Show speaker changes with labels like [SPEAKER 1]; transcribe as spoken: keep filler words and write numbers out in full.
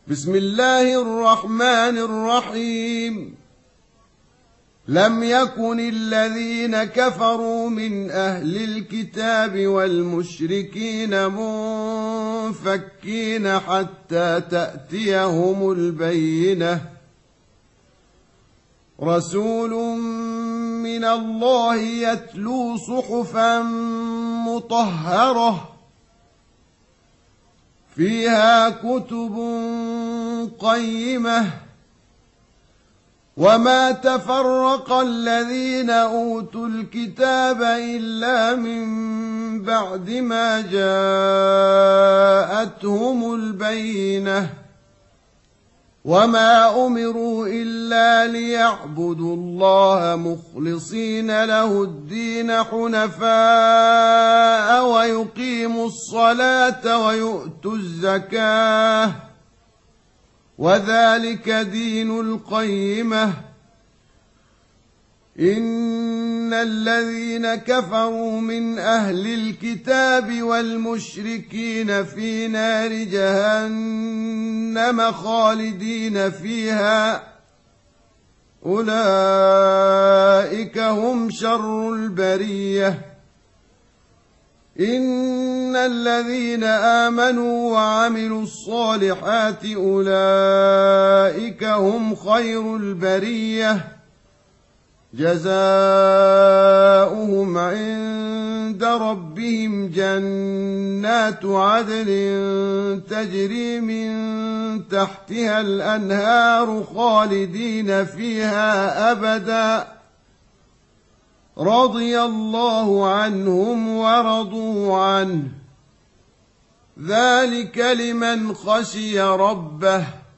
[SPEAKER 1] بسم الله الرحمن الرحيم. لم يكن الذين كفروا من أهل الكتاب والمشركين منفكين حتى تأتيهم البينة. رسول من الله يتلو صحفا مطهرة فيها كتب قيمة. وما تفرق الذين أوتوا الكتاب إلا من بعد ما جاءتهم البينة. وما أمروا إلا ليعبدوا الله مخلصين له الدين حنفاء ويقيموا الصلاة ويؤتوا الزكاة وذلك دين القيمة. إن الذين كفروا من أهل الكتاب والمشركين في نار جهنم خالدين فيها أولئك هم شر البرية. إن الذين آمنوا وعملوا الصالحات أولئك هم خير البرية جزاؤهم عند ربهم جنات عدن تجري من تحتها الأنهار خالدين فيها أبدا رضي الله عنهم ورضوا عنه ذلك لمن خشي ربه.